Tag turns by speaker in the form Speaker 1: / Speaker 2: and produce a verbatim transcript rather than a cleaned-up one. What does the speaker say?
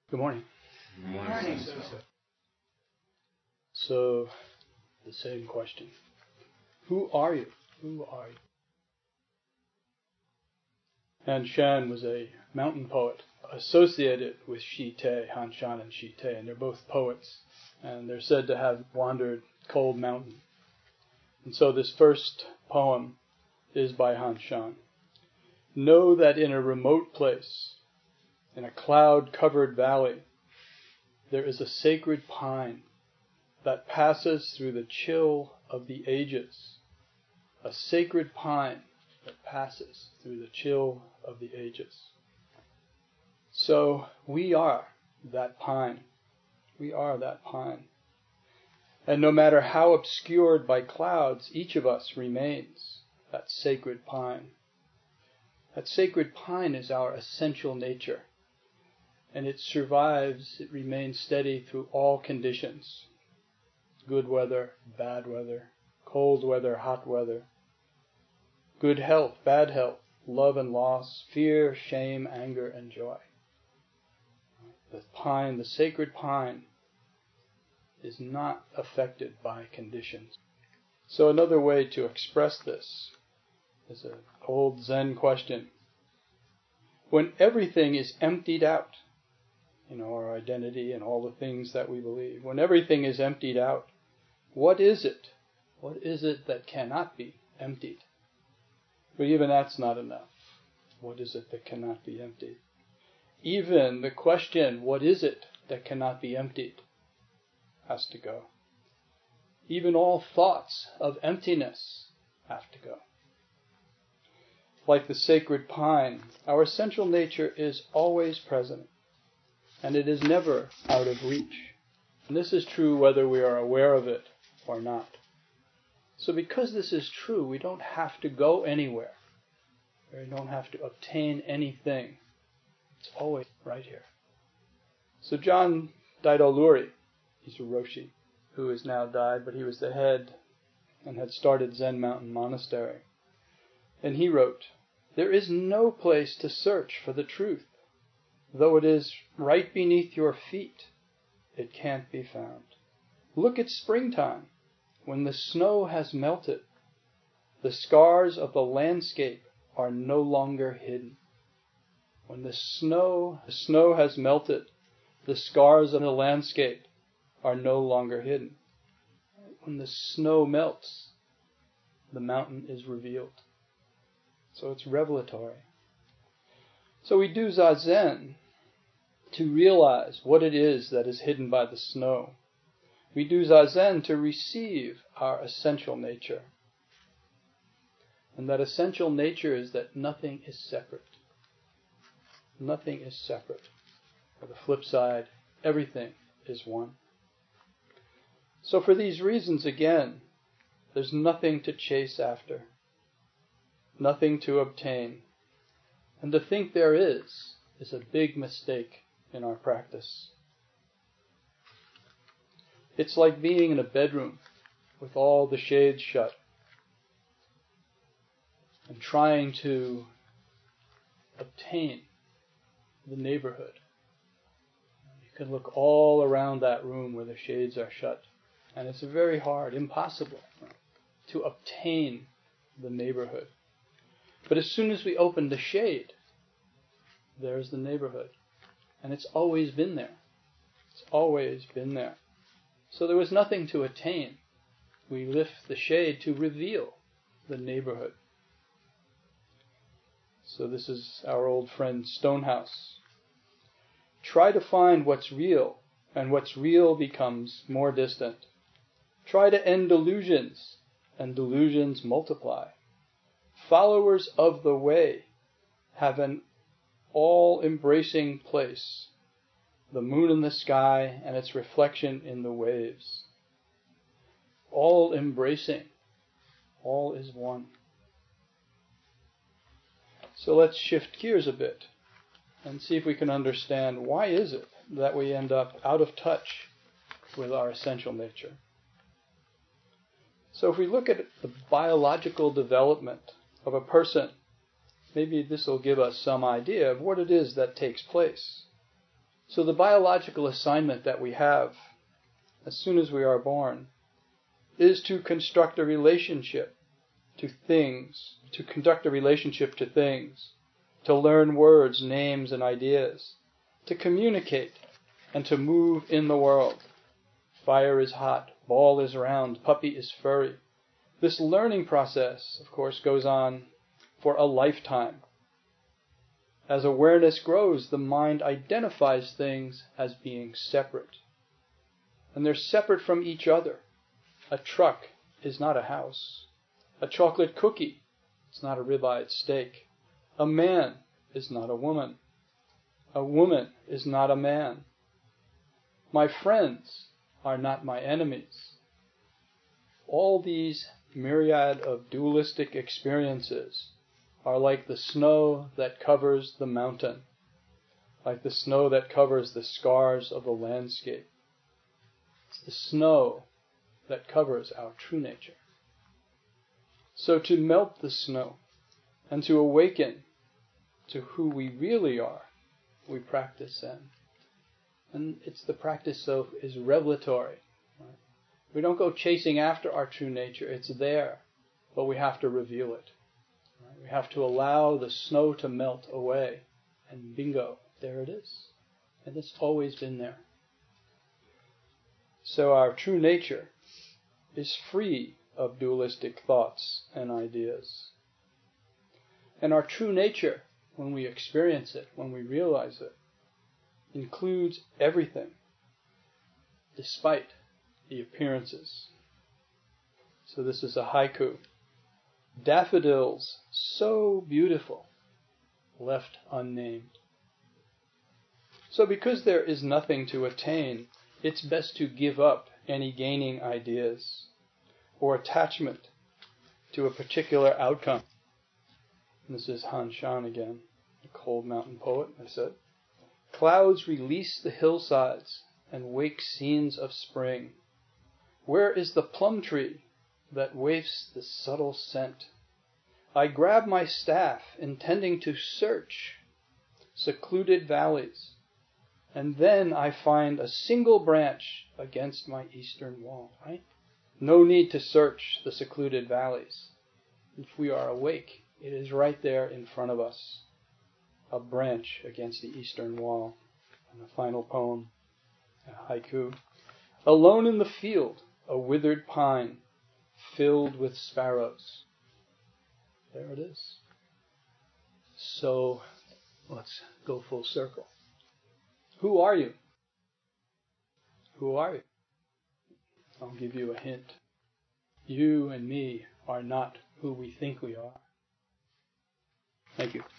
Speaker 1: Good morning.
Speaker 2: Good morning.
Speaker 1: So, the same question. Who are you? Who are you? Han Shan was a mountain poet associated with Shi Te, Han Shan and Shi Te, and they're both poets, and they're said to have wandered Cold Mountain. And so this first poem is by Han Shan. Know that in a remote place, in a cloud-covered valley, there is a sacred pine that passes through the chill of the ages. A sacred pine that passes through the chill of the ages. So we are that pine. We are that pine. And no matter how obscured by clouds, each of us remains that sacred pine. That sacred pine is our essential nature. And it survives, it remains steady through all conditions. Good weather, bad weather, cold weather, hot weather. Good health, bad health, love and loss, fear, shame, anger, and joy. The pine, the sacred pine, is not affected by conditions. So another way to express this is an old Zen question. When everything is emptied out, you know, our identity and all the things that we believe, when everything is emptied out, what is it? What is it that cannot be emptied? But even that's not enough. What is it that cannot be emptied? Even the question, what is it that cannot be emptied, has to go. Even all thoughts of emptiness have to go. Like the sacred pine, our essential nature is always present, and it is never out of reach. And this is true whether we are aware of it or not. So because this is true, we don't have to go anywhere. We don't have to obtain anything. It's always right here. So John Daido Luri, he's a Roshi who has now died, but he was the head and had started Zen Mountain Monastery. And he wrote, "There is no place to search for the truth. Though it is right beneath your feet, it can't be found. Look at springtime, when the snow has melted. The scars of the landscape are no longer hidden. When the snow, the snow has melted, the scars of the landscape are no longer hidden. When the snow melts, the mountain is revealed." So it's revelatory. So we do Zazen to realize what it is that is hidden by the snow. We do Zazen to receive our essential nature. And that essential nature is that nothing is separate. Nothing is separate. On the flip side, everything is one. So for these reasons, again, there's nothing to chase after. Nothing to obtain. And to think there is, is a big mistake in our practice. It's like being in a bedroom with all the shades shut and trying to obtain the neighborhood. You can look all around that room where the shades are shut, and it's very hard, impossible, to obtain the neighborhood. But as soon as we open the shade, there's the neighborhood. And it's always been there. It's always been there. So there was nothing to attain. We lift the shade to reveal the neighborhood. So this is our old friend Stonehouse. Try to find what's real, and what's real becomes more distant. Try to end delusions, and delusions multiply. Followers of the way have an all-embracing place, the moon in the sky and its reflection in the waves. All-embracing. All is one. So let's shift gears a bit and see if we can understand why is it that we end up out of touch with our essential nature. So if we look at the biological development of a person, maybe this will give us some idea of what it is that takes place. So the biological assignment that we have as soon as we are born is to construct a relationship to things, to conduct a relationship to things, to learn words, names, and ideas, to communicate, and to move in the world. Fire is hot, ball is round, puppy is furry. This learning process, of course, goes on for a lifetime. As awareness grows, the mind identifies things as being separate. And they're separate from each other. A truck is not a house. A chocolate cookie is not a ribeye steak. A man is not a woman. A woman is not a man. My friends are not my enemies. All these myriad of dualistic experiences are like the snow that covers the mountain, like the snow that covers the scars of the landscape. It's the snow that covers our true nature. So to melt the snow and to awaken to who we really are, we practice Zen. And it's the practice of is revelatory. Right? We don't go chasing after our true nature. It's there, but we have to reveal it. Right? We have to allow the snow to melt away, and bingo, there it is. And it's always been there. So our true nature is free of dualistic thoughts and ideas. And our true nature, when we experience it, when we realize it, includes everything, despite the appearances. So this is a haiku. Daffodils so beautiful, left unnamed. So because there is nothing to attain, it's best to give up any gaining ideas or attachment to a particular outcome. And this is Han Shan again, the cold mountain poet. I said, clouds release the hillsides and wake scenes of spring. Where is the plum tree that wafts the subtle scent? I grab my staff, intending to search secluded valleys, and then I find a single branch against my eastern wall. Right? No need to search the secluded valleys. If we are awake, it is right there in front of us. A branch against the eastern wall. And the final poem, a haiku. Alone in the field, a withered pine, filled with sparrows. There it is. So, let's go full circle. Who are you? Who are you? I'll give you a hint. You and me are not who we think we are. Thank you.